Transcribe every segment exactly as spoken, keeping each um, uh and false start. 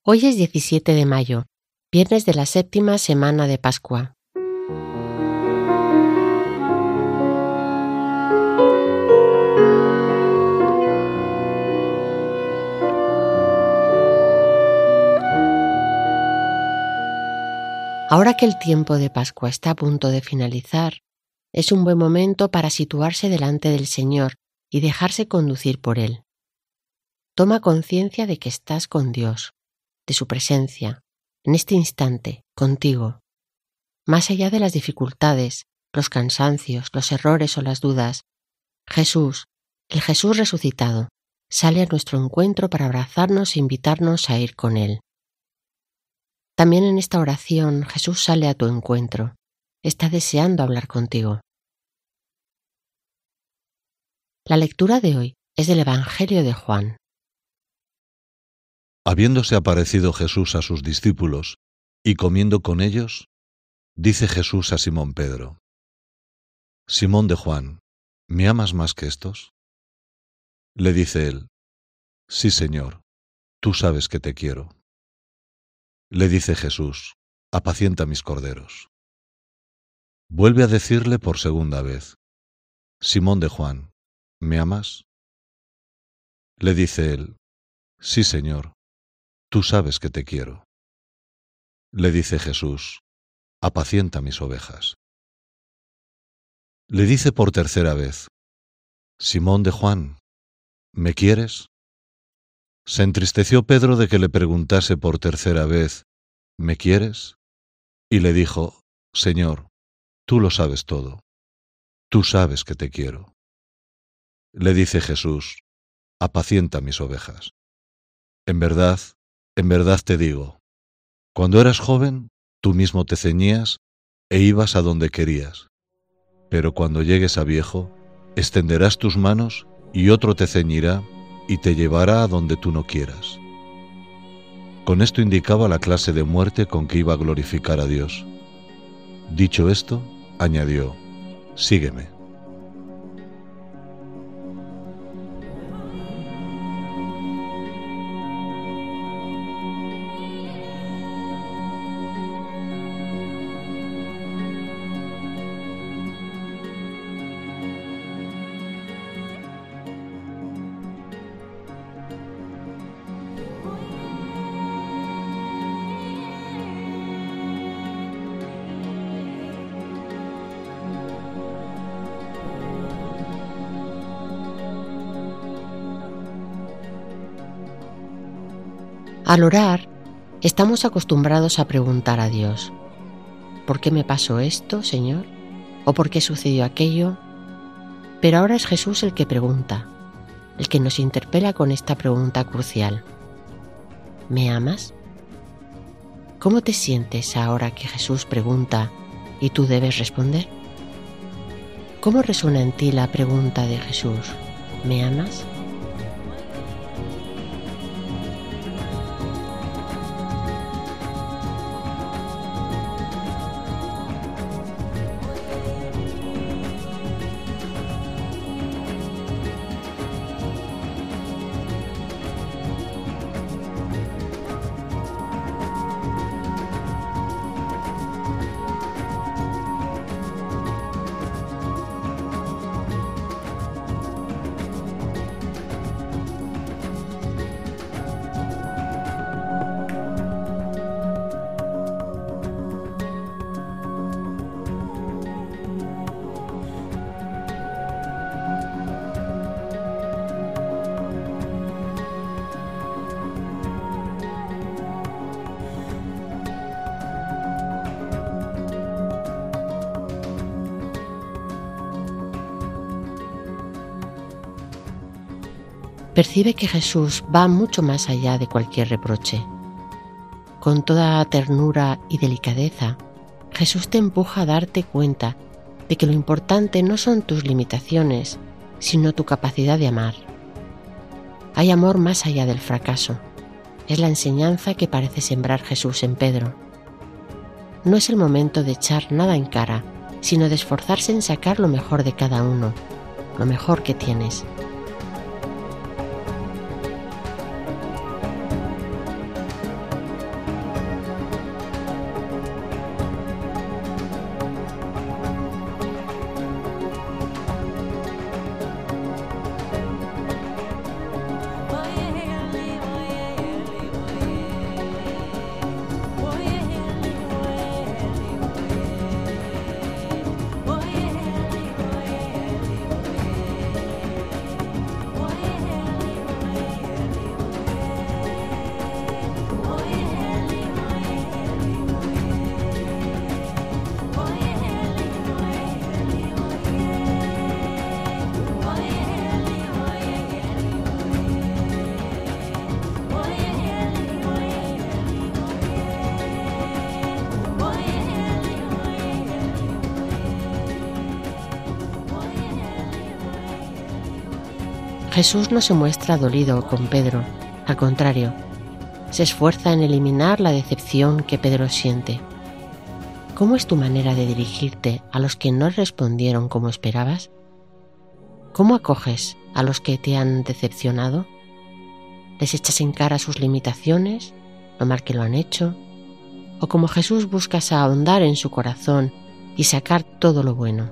Hoy es diecisiete de mayo, viernes de la séptima semana de Pascua. Ahora que el tiempo de Pascua está a punto de finalizar, es un buen momento para situarse delante del Señor y dejarse conducir por Él. Toma conciencia de que estás con Dios, de su presencia, en este instante, contigo. Más allá de las dificultades, los cansancios, los errores o las dudas, Jesús, el Jesús resucitado, sale a nuestro encuentro para abrazarnos e invitarnos a ir con Él. También en esta oración Jesús sale a tu encuentro, está deseando hablar contigo. La lectura de hoy es del Evangelio de Juan. Habiéndose aparecido Jesús a sus discípulos y comiendo con ellos, dice Jesús a Simón Pedro: Simón de Juan, ¿me amas más que estos? Le dice él: Sí, Señor, tú sabes que te quiero. Le dice Jesús: Apacienta mis corderos. Vuelve a decirle por segunda vez: Simón de Juan, ¿me amas? Le dice él: Sí, Señor, tú sabes que te quiero. Le dice Jesús: Apacienta mis ovejas. Le dice por tercera vez: Simón de Juan, ¿me quieres? Se entristeció Pedro de que le preguntase por tercera vez: ¿me quieres? Y le dijo: Señor, tú lo sabes todo. Tú sabes que te quiero. Le dice Jesús: Apacienta mis ovejas. En verdad, en verdad te digo, cuando eras joven, tú mismo te ceñías e ibas a donde querías. Pero cuando llegues a viejo, extenderás tus manos y otro te ceñirá y te llevará a donde tú no quieras. Con esto indicaba la clase de muerte con que iba a glorificar a Dios. Dicho esto, añadió: Sígueme. Al orar, estamos acostumbrados a preguntar a Dios: ¿por qué me pasó esto, Señor? ¿O por qué sucedió aquello? Pero ahora es Jesús el que pregunta, el que nos interpela con esta pregunta crucial: ¿me amas? ¿Cómo te sientes ahora que Jesús pregunta y tú debes responder? ¿Cómo resuena en ti la pregunta de Jesús: ¿me amas? Percibe que Jesús va mucho más allá de cualquier reproche. Con toda ternura y delicadeza, Jesús te empuja a darte cuenta de que lo importante no son tus limitaciones, sino tu capacidad de amar. Hay amor más allá del fracaso. Es la enseñanza que parece sembrar Jesús en Pedro. No es el momento de echar nada en cara, sino de esforzarse en sacar lo mejor de cada uno, lo mejor que tienes. Jesús no se muestra dolido con Pedro, al contrario, se esfuerza en eliminar la decepción que Pedro siente. ¿Cómo es tu manera de dirigirte a los que no respondieron como esperabas? ¿Cómo acoges a los que te han decepcionado? ¿Les echas en cara sus limitaciones, lo mal que lo han hecho? ¿O como Jesús buscas ahondar en su corazón y sacar todo lo bueno?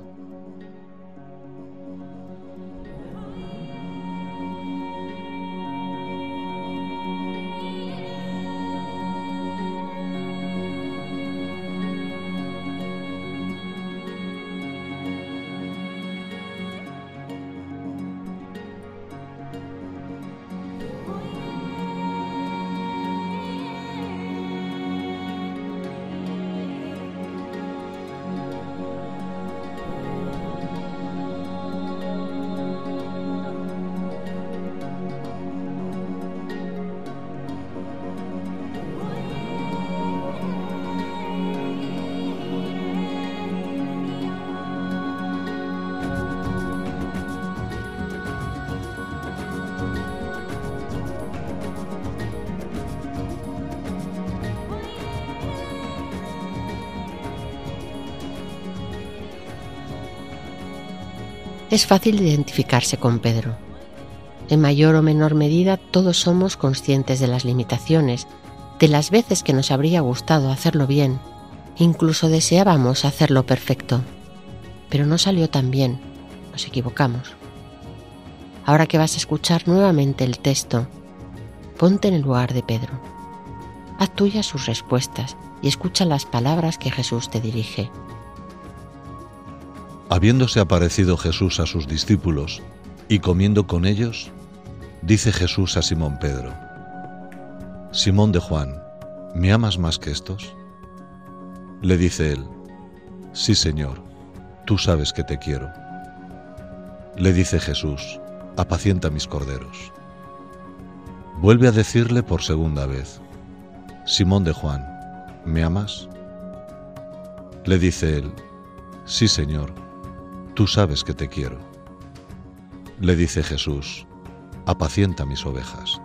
Es fácil identificarse con Pedro. En mayor o menor medida todos somos conscientes de las limitaciones, de las veces que nos habría gustado hacerlo bien, incluso deseábamos hacerlo perfecto. Pero no salió tan bien, nos equivocamos. Ahora que vas a escuchar nuevamente el texto, ponte en el lugar de Pedro. Haz tuyas sus respuestas y escucha las palabras que Jesús te dirige. Habiéndose aparecido Jesús a sus discípulos y comiendo con ellos, dice Jesús a Simón Pedro: Simón de Juan, ¿me amas más que estos? Le dice él: Sí, Señor, tú sabes que te quiero. Le dice Jesús: Apacienta mis corderos. Vuelve a decirle por segunda vez: Simón de Juan, ¿me amas? Le dice él: Sí, Señor, tú sabes que te quiero. Le dice Jesús: Apacienta mis ovejas.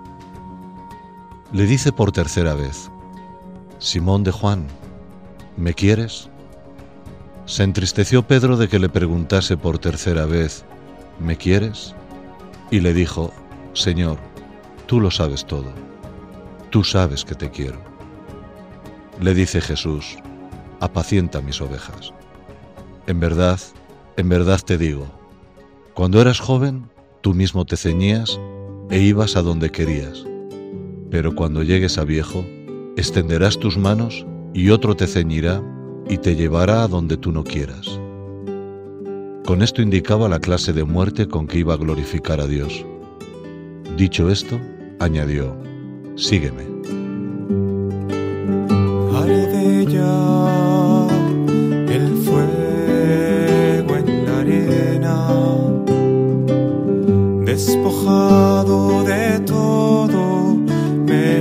Le dice por tercera vez: Simón de Juan, ¿me quieres? Se entristeció Pedro de que le preguntase por tercera vez: ¿me quieres? Y le dijo: Señor, tú lo sabes todo. Tú sabes que te quiero. Le dice Jesús: Apacienta mis ovejas. En verdad, en verdad te digo, cuando eras joven, tú mismo te ceñías e ibas a donde querías. Pero cuando llegues a viejo, extenderás tus manos y otro te ceñirá y te llevará a donde tú no quieras. Con esto indicaba la clase de muerte con que iba a glorificar a Dios. Dicho esto, añadió: Sígueme. Arde ya el fuego en la arena, despojado de todo, me he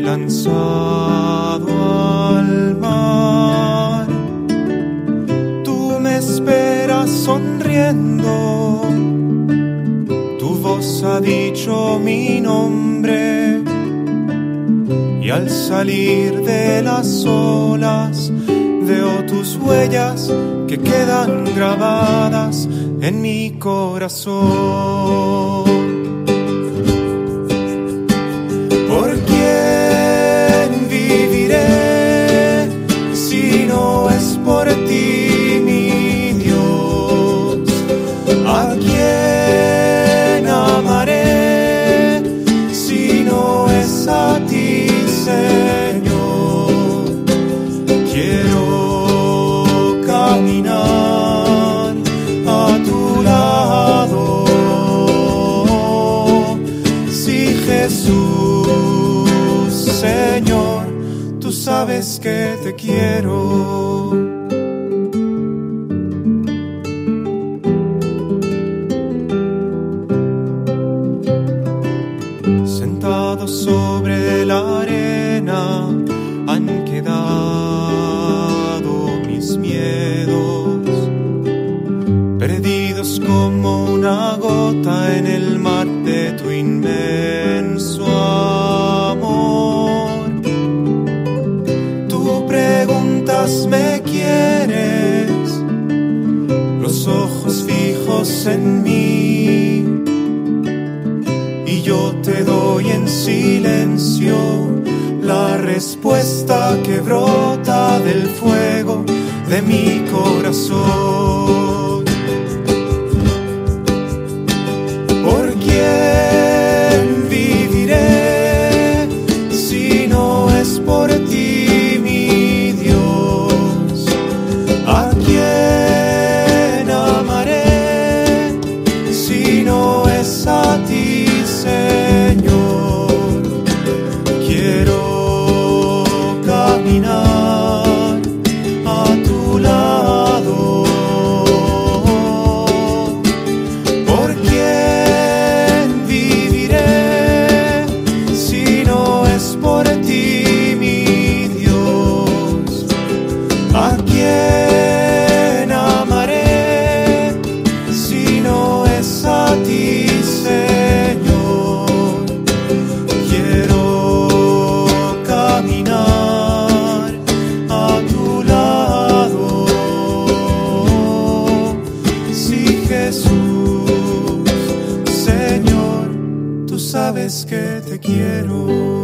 lanzado al mar. Tú me esperas sonriendo, tu voz ha dicho mi nombre, y al salir de las olas veo tus huellas que quedan grabadas en mi corazón. ¿Por quién viviré si no es por ti, mi Dios? ¿A quién amaré si no es a ti, Señor? Quiero caminar a tu lado. Sí, Jesús, Señor, tú sabes que te quiero. Sentado sobre la arena han quedado mis miedos, perdidos como una gota en el mar de silencio, la respuesta que brota del fuego de mi corazón. ¿Por quién viviré si no es por ti, mi Dios? ¿A quién amaré si no es a ti, Señor? Quiero caminar a tu lado. ¿Por quién viviré si no es por ti, mi Dios? ¿A quién amaré si no es a ti, Señor? Quiero caminar a tu lado. Sí, Jesús, Señor, tú sabes que te quiero.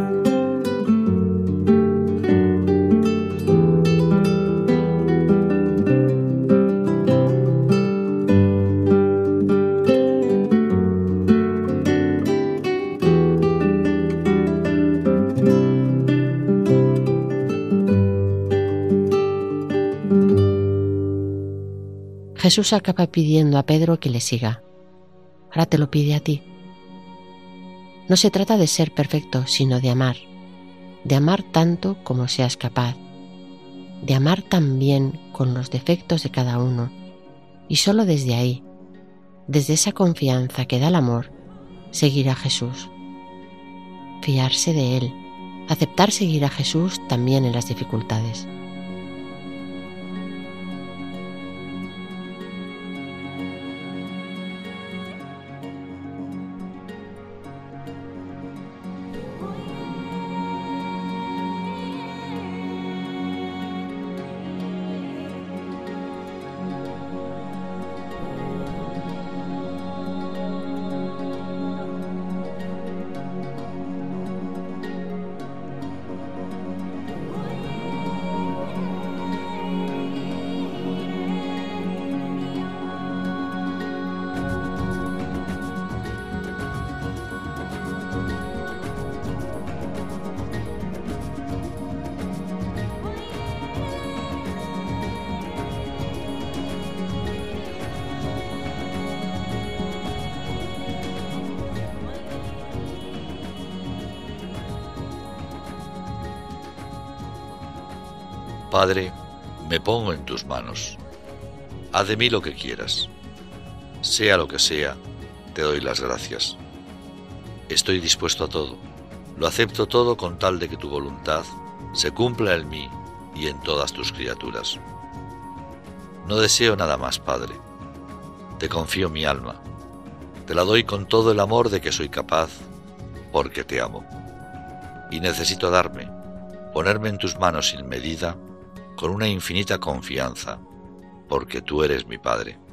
Jesús acaba pidiendo a Pedro que le siga. Ahora te lo pide a ti. No se trata de ser perfecto, sino de amar. De amar tanto como seas capaz. De amar también con los defectos de cada uno. Y solo desde ahí, desde esa confianza que da el amor, seguir a Jesús. Fiarse de Él. Aceptar seguir a Jesús también en las dificultades. Padre, me pongo en tus manos. Haz de mí lo que quieras. Sea lo que sea, te doy las gracias. Estoy dispuesto a todo. Lo acepto todo con tal de que tu voluntad se cumpla en mí y en todas tus criaturas. No deseo nada más, Padre. Te confío mi alma. Te la doy con todo el amor de que soy capaz, porque te amo. Y necesito darme, ponerme en tus manos sin medida, con una infinita confianza, porque tú eres mi Padre.